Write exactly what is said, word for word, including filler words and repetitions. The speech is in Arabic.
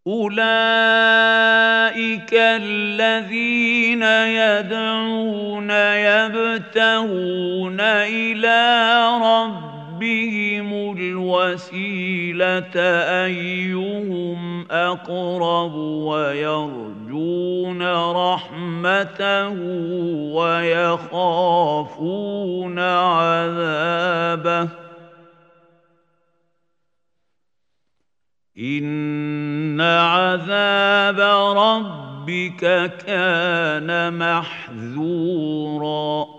أولئك الذين يدعون يبتغون إلى ربهم الوسيلة أيهم أقرب ويرجون رحمته ويخافون عذابه إن عذاب ربك كان محذورا